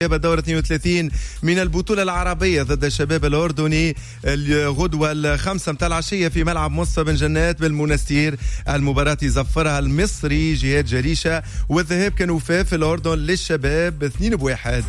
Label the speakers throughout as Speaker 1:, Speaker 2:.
Speaker 1: الدورة 32 من البطولة العربية ضد الشباب الأردني الغدوة 5 متاع العشية في ملعب مصطفى بن جنات بالمنستير. المباراة يزفرها المصري جهاد جريشة، والذهاب كان وفاء في الأردن للشباب 2-1.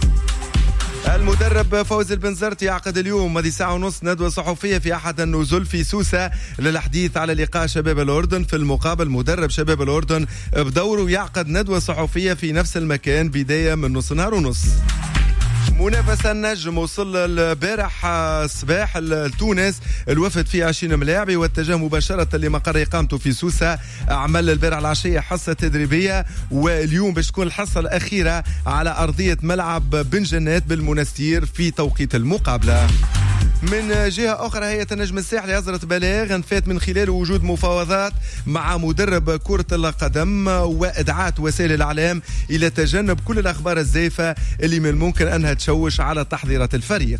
Speaker 1: المدرب فوزي البنزرتي يعقد اليوم هذه ساعة ونص ندوة صحفية في أحد النزل في سوسة للحديث على لقاء شباب الأردن. في المقابل مدرب شباب الأردن بدوره يعقد ندوة صحفية في نفس المكان بداية من نص نهار ونص. منافسة النجم وصل البارح صباح لتونس، الوفد فيه 20 ملاعبي واتجه مباشرة لمقر إقامته في سوسة. عمل البارح العشية حصة تدريبية، واليوم باش تكون الحصة الأخيرة على أرضية ملعب بن جنات بالمنستير في توقيت المقابلة. من جهة أخرى هيئة النجم الساحلي أصدرت بلاغ انفات من خلال وجود مفاوضات مع مدرب كرة القدم وإدعاء وسائل الإعلام إلى تجنب كل الأخبار الزائفة اللي من الممكن أنها تشوش على تحضيرات الفريق.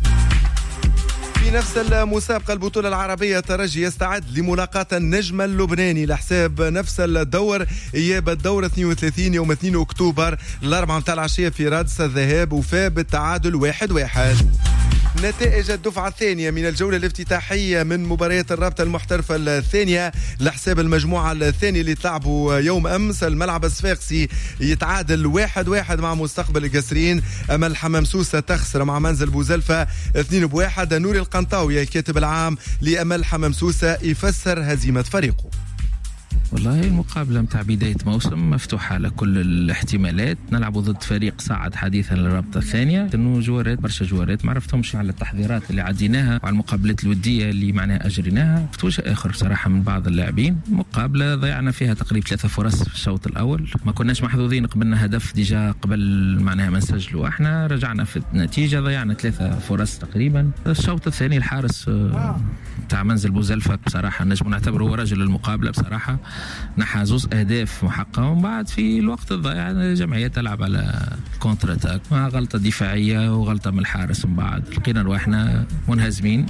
Speaker 1: في نفس المسابقة البطولة العربية الترجي يستعد لملاقاة النجم اللبناني لحساب نفس الدور إياب الدورة 32 يوم 2 أكتوبر 4 متاع العشية في رادس. الذهاب وفاء بالتعادل 1-1. نتائج الدفعة الثانية من الجولة الافتتاحية من مباريات الرابطة المحترفة الثانية لحساب المجموعة الثانية اللي تلعبوا يوم أمس. الملعب الصفاقسي يتعادل 1-1 مع مستقبل القصرين. أمل حمام سوسة تخسر مع منزل بوزلفة 2-1. نوري القنطاوي الكاتب العام لأمل حمام سوسة يفسر هزيمة فريقه.
Speaker 2: والله المقابلة متاع بداية موسم مفتوحة على كل الاحتمالات. نلعب ضد فريق صعد حديثا للرابطة الثانية، انه جوارات برشا جوارات ما عرفتهمش على التحضيرات اللي عديناها وعلى المقابلات الودية اللي معناها أجريناها. في وجه آخر بصراحة من بعض اللاعبين مقابلة ضيعنا فيها تقريبا 3 فرص في الشوط الأول. ما كناش محظوظين، قبلنا هدف ديجا قبل معناها ما نسجلوا احنا، رجعنا في النتيجة ضيعنا 3 فرص تقريبا. الشوط الثاني الحارس بتاع منزل بوزلفة بصراحة نجم نعتبره هو رجل المقابلة بصراحة، نحى 2 أهداف محققة. ومن بعد في الوقت الضائع الجمعية تلعب على كونتر اتاك مع غلطة دفاعية وغلطة من الحارس، من بعد لقينا رواحنا منهزمين.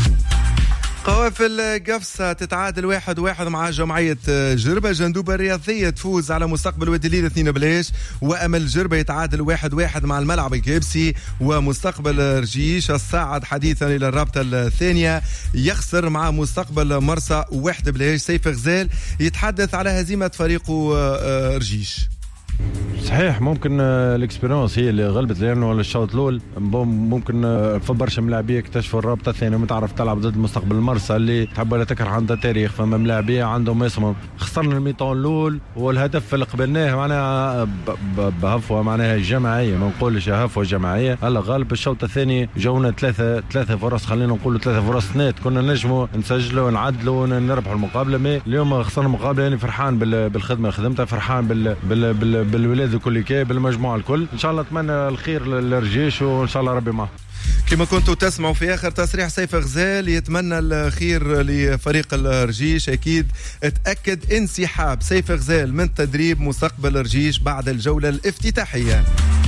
Speaker 1: قوافل قفصة تتعادل 1-1 مع جمعية جربة. جندوبة الرياضية تفوز على مستقبل وادي الليل 2-0. وأمل جربة يتعادل 1-1 مع الملعب الكابسي. ومستقبل رجيش الصاعد حديثا إلى الرابطة الثانية يخسر مع مستقبل مرسى 1-0. سيف غزال يتحدث على هزيمة فريقه رجيش.
Speaker 3: صحيح ممكن الاكسبيرينس هي اللي غلبت، لانه الشوط الاول ممكن في برشا ملاعبيه اكتشفوا الرابطه الثانيه متعرف تلعب ضد مستقبل المرسى اللي تحب ولا تكره عندها تاريخ، فما ملاعبيه عندهم اسمهم. خسرنا الميطون الاول والهدف اللي قبلناه معناها بهفوه معناها جماعيه، ما نقولش هفوه جماعيه. هلا غالب الشوط الثاني جونا ثلاثه فرص، خلينا نقولوا 3 فرص نات كنا نجموا نسجلوا ونعدلوا ونربحوا المقابله. اليوم خسرنا المقابله، يعني فرحان بالخدمه خدمتها، فرحان بالولاد الكل بالمجموعة الكل. إن شاء الله أتمنى الخير للرجيش وإن شاء الله ربي معه.
Speaker 1: كما كنتوا تسمعوا في آخر تصريح سيف غزال يتمنى الخير لفريق الرجيش. أكيد اتأكد انسحاب سيف غزال من تدريب مستقبل الرجيش بعد الجولة الافتتاحية.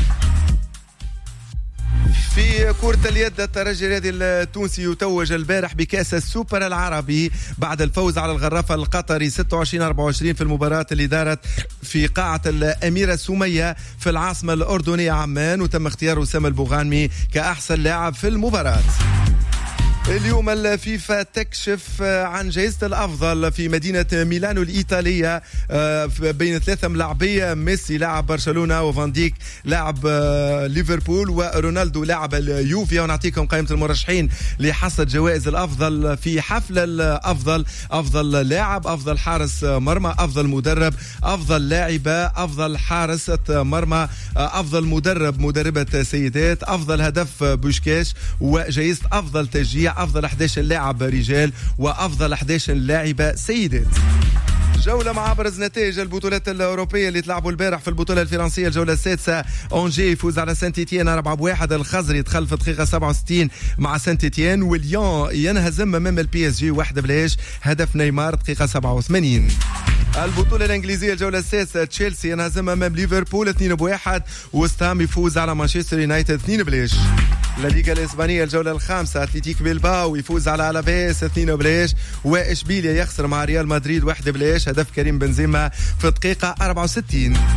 Speaker 1: في كرة اليد الترجي الرياضي التونسي يتوج البارح بكأس السوبر العربي بعد الفوز على الغرافة القطري 26-24 في المباراة اللي دارت في قاعة الأميرة سمية في العاصمة الأردنية عمان، وتم اختيار أسامة البوغانمي كأحسن لاعب في المباراة. اليوم الفيفا تكشف عن جائزة الأفضل في مدينة ميلانو الإيطالية بين 3 ملاعبية، ميسي لاعب برشلونة وفان ديك لاعب ليفربول ورونالدو لاعب اليوفي. ونعطيكم قائمة المرشحين لحصد جوائز الأفضل في حفل الأفضل: أفضل لاعب، أفضل حارس مرمى، أفضل مدرب، أفضل لاعبة، أفضل حارسة مرمى، أفضل مدربة سيدات، أفضل هدف بوشكاش، وجائزة أفضل تشجيع، أفضل 11 لاعب رجال وأفضل 11 لاعبة سيدات. جولة مع أبرز نتائج البطولات الأوروبية اللي تلعبوا البارح. في البطولة الفرنسية الجولة السادسة أونجي يفوز على سانت إتيان 4-1. الخزري يدخل في دقيقة 67 مع سانت إتيان. وليون ينهزم أمام البي اس جي 1-0، هدف نيمار دقيقة 87. البطولة الإنجليزية الجولة السادسة تشيلسي ينهزم أمام ليفربول 2-1. وستام يفوز على مانشستر يونايتد 2-0. الليغا الإسبانية الجولة الخامسة أتلتيك بيلباو يفوز على ألافيس 2-0. وإشبيليا يخسر مع ريال مدريد 1-0، هدف كريم بنزيما في الدقيقة 64.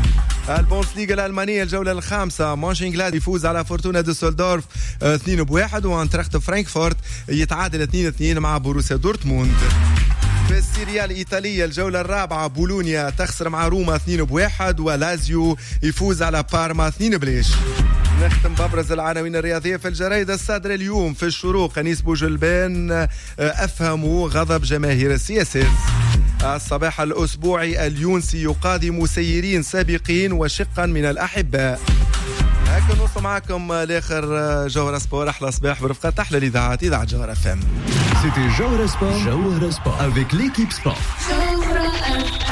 Speaker 1: البوندسليغا الألمانية الجولة الخامسة، مونشنغلاد يفوز على فورتونا دوسلدورف 2-1، وانتراخت فرانكفورت يتعادل 2-2 مع بوروسيا دورتموند. في السيريا الإيطالية الجولة الرابعة، بولونيا تخسر مع روما 2-1، ولازيو يفوز على بارما 2-0. نختم بأبرز العناوين الرياضية في الجرائد الصادرة اليوم. في الشروق، أنيس بوجلبان أفهموا غضب جماهير السياسات. الصباح الأسبوعي، اليونسي يقادم سيرين سابقين وشقا من الأحباء. هكا نوصل معكم لاخر جوهرة سبور. احلى صباح برفقة احلى الاذاعات، اذاعة جوهرة FM.
Speaker 4: C'était Jawhara Sport avec l'équipe sport.